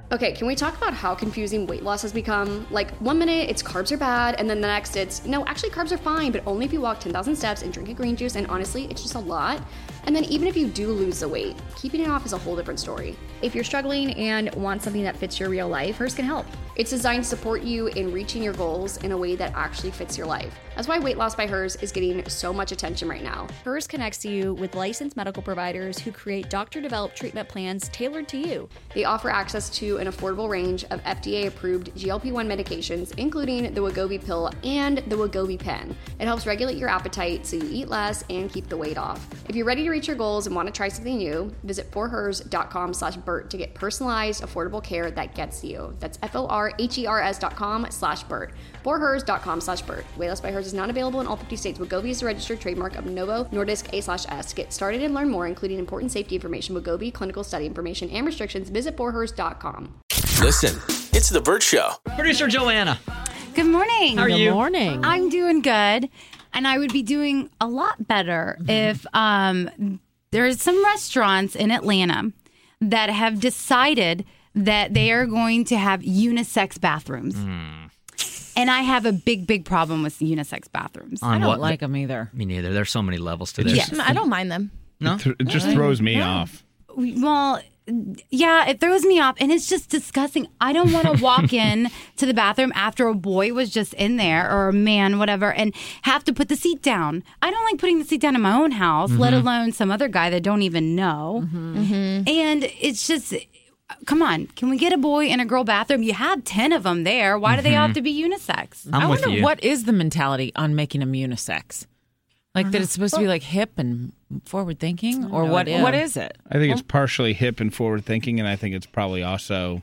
Okay, can we talk about how confusing weight loss has become? Like, 1 minute it's carbs are bad, and then the next it's, no, actually carbs are fine, but only if you walk 10,000 steps and drink a green juice, and honestly, it's just a lot. And then even if you do lose the weight, keeping it off is a whole different story. If you're struggling and want something that fits your real life, Hers can help. It's designed to support you in reaching your goals in a way that actually fits your life. That's why Weight Loss by Hers is getting so much attention right now. Hers connects you with licensed medical providers who create doctor-developed treatment plans tailored to you. They offer access to an affordable range of FDA-approved GLP-1 medications, including the Wegovy pill and the Wegovy pen. It helps regulate your appetite so you eat less and keep the weight off. If you're ready to reach your goals and want to try something new, visit forhers.com/Bert to get personalized, affordable care that gets you. That's forhers.com/Bert. forhers.com/Bert. Weight Loss by Hers is not available in all 50 states. Wegovy is a registered trademark of Novo Nordisk A/S. To get started and learn more, including important safety information, Wegovy, clinical study information, and restrictions, visit forhers.com. Listen, it's The Bert Show. Producer Joanna. Good morning. How are you? Good morning. I'm doing good. And I would be doing a lot better if there's some restaurants in Atlanta that have decided that they are going to have unisex bathrooms. And I have a big problem with unisex bathrooms. I don't like them either. Me neither. There's so many levels to this. Yes. I don't mind them. No? It just throws me off. Well, yeah, it throws me off, and it's just disgusting. I don't want to walk in to the bathroom after a boy was just in there, or a man, whatever, and have to put the seat down. I don't like putting the seat down in my own house, let alone some other guy that I don't even know. And it's just, come on, can we get a boy and a girl bathroom? You have 10 of them there. Why do they have to be unisex? I with wonder you. what is the mentality on making them unisex? Like that it's supposed to be like hip and forward thinking, or what? What is it? I think it's partially hip and forward thinking, and I think it's probably also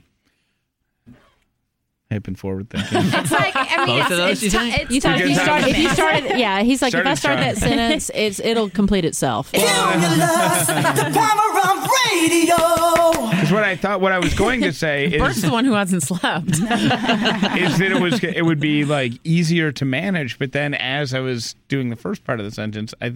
hip and forward thinking. It's like, I mean, Both of those, you think? if you started, yeah, he's like, if I start that sentence, it'll complete itself. Because what I thought, what I was going to say is, Bert's the one who hasn't slept. is that it would be like easier to manage. But then, as I was doing the first part of the sentence, I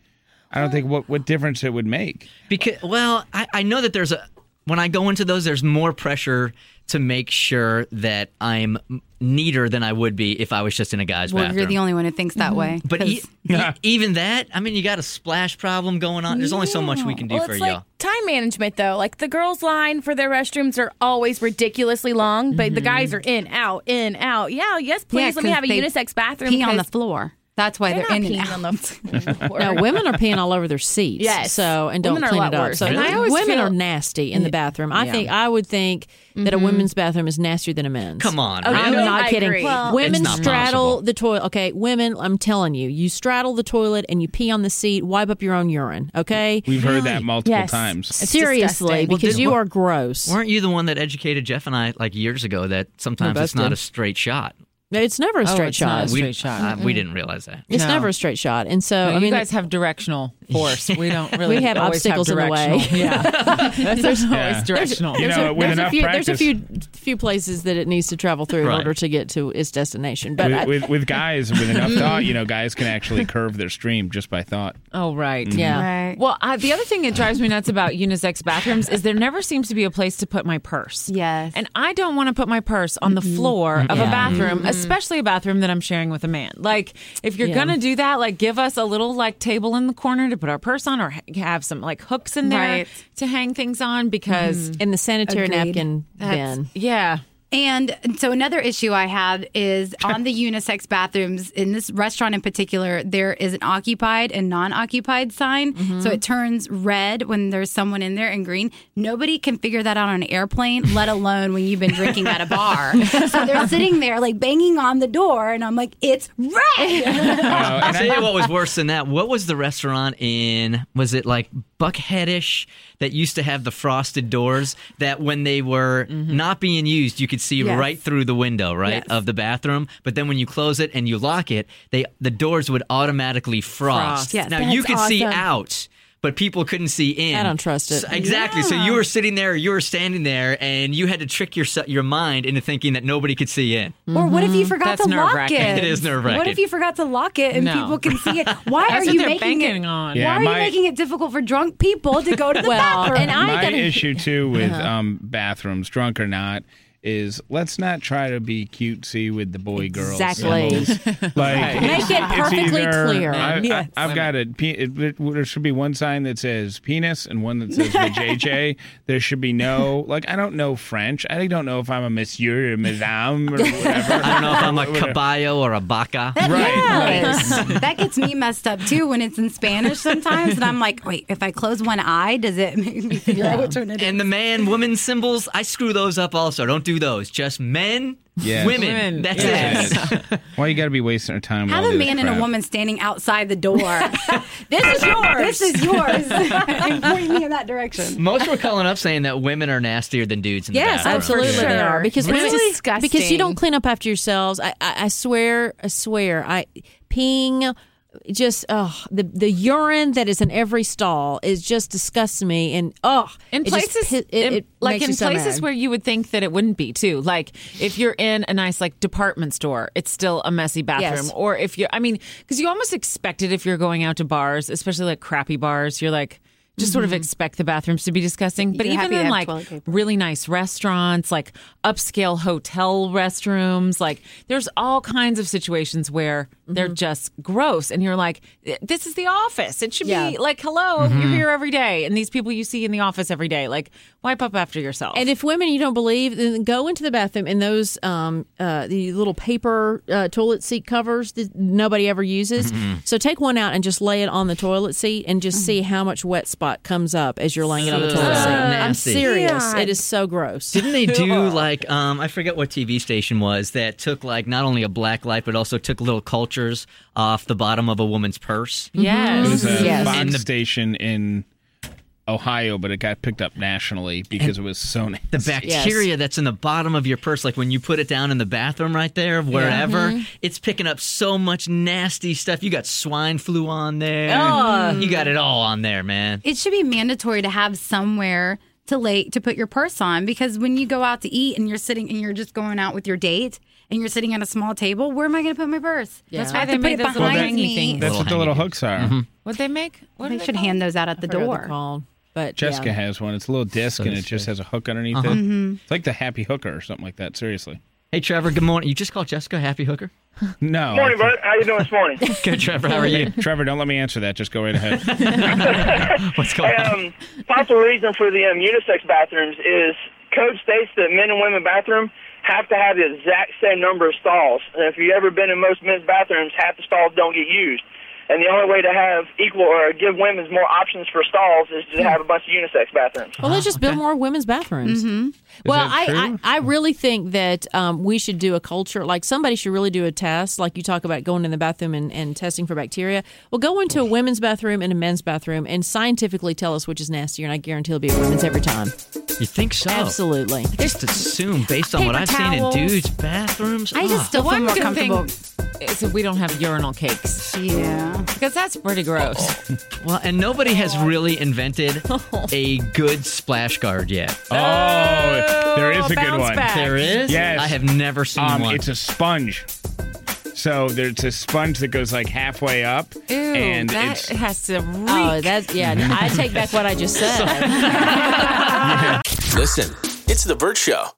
don't think what difference it would make. Because, well, I know that when I go into those, there's more pressure to make sure that I'm neater than I would be if I was just in a guy's Well, bathroom. you're the only one who thinks that way. But even that, I mean, you got a splash problem going on. There's only so much we can do for it's y'all. like time management, though. Like, the girls' line for their restrooms are always ridiculously long, but the guys are in, out, in, out. Yeah, yes, please, let me have a unisex bathroom. Pee on the floor. That's why they're not in and peeing out. on the floor. No, women are peeing all over their seats. Yes. So, and don't Women are a clean lot it up. worse. So And I always women feel- are nasty in the bathroom. I would think that a women's bathroom is nastier than a men's. Come on, Oh, really? I'm not I kidding. agree. Well, Women It's not straddle possible. the toilet. Okay, women, I'm telling you, you straddle the toilet and you pee on the seat, wipe up your own urine. Okay? We've heard that multiple Yes. times. Seriously, disgusting. Well, because did- you what- are gross. Weren't you the one that educated Jeff and I like years ago that sometimes both it's not did. a straight shot? It's never a straight it's not shot. a straight shot. We didn't realize that. It's No. never a straight shot. And so, No, I mean, you guys have directional force. We don't really. We have always obstacles in the way. directional. Yeah, there's always Yeah. directional. You know, with there's enough there's a practice. few places that it needs to travel through in Right. order to get to its destination. But With guys, with enough thought, guys can actually curve their stream just by thought. Oh, right. yeah. Right. Well, the other thing that drives me nuts about unisex bathrooms is there never seems to be a place to put my purse. Yes. And I don't want to put my purse on the floor of a bathroom, especially a bathroom that I'm sharing with a man. Like, if you're going to do that, like, give us a little, like, table in the corner to put our purse on, or have some, like, hooks in there Right. to hang things on, because in the sanitary Agreed. napkin bin. yeah. And so another issue I have is on the unisex bathrooms in this restaurant in particular, there is an occupied and non-occupied sign. So it turns red when there's someone in there and green. Nobody can figure that out on an airplane, let alone when you've been drinking at a bar. So they're sitting there like banging on the door and I'm like, it's red. I'll tell you what was worse than that. What was the restaurant in, was it like Buckheadish, that used to have the frosted doors that when they were not being used, you could see Yes. right through the window, right, Yes. of the bathroom. But then when you close it and you lock it, the doors would automatically frost. Yes, now, that's you could see awesome. out, but people couldn't see in. I don't trust it. Exactly. So you were sitting there, you were standing there, and you had to trick your mind into thinking that nobody could see in. Or what if you forgot That's to lock nerve-wracking. it? It is nerve-wracking. What if you forgot to lock it and No. people can see it? Why That's are what you they're making banking it? on. Yeah, Why are you making it difficult for drunk people to go to the bathroom? and I My gotta issue too with bathrooms, drunk or not, is let's not try to be cutesy with the boy girl Exactly. symbols. Like Make it perfectly clear. I've got there should be one sign that says penis and one that says JJ. There should be no, like, I don't know French. I don't know if I'm a monsieur or madame or whatever. I don't know if I'm a caballo or a baca. Right. That gets me messed up too when it's in Spanish sometimes, and I'm like, wait, if I close one eye, does it make me figure out which one it is? And the man-woman symbols, I screw those up also. Don't do those. Just men, women. That's it. Why you got to be wasting our time? Have with all a this man and a crap? woman standing outside the door. This is yours. This is yours. And pointing me in that direction. Most were calling up saying that women are nastier than dudes in the Yes, bathroom. absolutely For they sure. are because It's women- disgusting. because you don't clean up after yourselves. I swear, peeing. Just the urine that is in every stall is just disgusts me, and In it just places, it like makes in you so places mad. where you would think that it wouldn't be too. Like if you're in a nice like department store, it's still a messy bathroom. Yes. Or if you, because you almost expect it if you're going out to bars, especially like crappy bars. You're like. Just sort of expect the bathrums to be disgusting. But You're even happy to in have like toilet paper. really nice restaurants, like upscale hotel restrooms, like there's all kinds of situations where they're just gross. And you're like, this is the office. It should be like, hello, you're here every day. And these people you see in the office every day, like wipe up after yourself. And if women you don't believe, then go into the bathroom in those the little paper toilet seat covers that nobody ever uses. So take one out and just lay it on the toilet seat and just see how much wet spot comes up as you're laying it on the toilet seat. I'm Nasty. serious. God. It is so gross. Didn't they do like I forget what TV station was that took like not only a black light but also took little cultures off the bottom of a woman's purse? yes. It was a Yes. Fox And the- station in Ohio, but it got picked up nationally because it was so nasty. The bacteria that's in the bottom of your purse, like when you put it down in the bathroom right there, wherever, it's picking up so much nasty stuff. You got swine flu on there. You got it all on there, man. It should be mandatory to have somewhere to put your purse on, because when you go out to eat and you're sitting and you're just going out with your date and you're sitting at a small table, where am I going to put my purse? That's I why have they to put made it those little behind hangy me. things. That's what the little hooks are. What'd they make? What They are they should called? hand those out at the I forgot what door. they're called. But Jessica yeah. has one. It's a little disc and it just has a hook underneath it. It's like the Happy Hooker or something like that. Seriously. Hey, Trevor, good morning. You just called Jessica Happy Hooker? No. Morning, bud. How you doing this morning? Good, Trevor. How are you? Trevor, don't let me answer that. Just go right ahead. What's going on? Possible reason for the unisex bathrooms is code states that men and women bathroom have to have the exact same number of stalls. And if you've ever been in most men's bathrooms, half the stalls don't get used. And the only way to have equal or give women more options for stalls is to have a bunch of unisex bathrooms. Well, let's just build more women's bathrooms. Well, that true? I really think that we should do a culture, like somebody should really do a test, like you talk about going in the bathroom and testing for bacteria. Well, go into a women's bathroom and a men's bathroom and scientifically tell us which is nastier, and I guarantee it'll be a women's every time. You think so? Absolutely. I just assume, based on what Paper I've seen in towels. dudes' bathrooms. I just still feel One more good comfortable. thing is that we don't have urinal cakes Yeah. because that's pretty gross. Well, and nobody has really invented a good splash guard yet. Oh, there is a good bounce one. back. There is? Yes. I have never seen one. It's a sponge. So there's a sponge that goes like halfway up, Ew, and that it's has to reek. Oh, that's I take back what I just said. Listen, it's The Burt Show.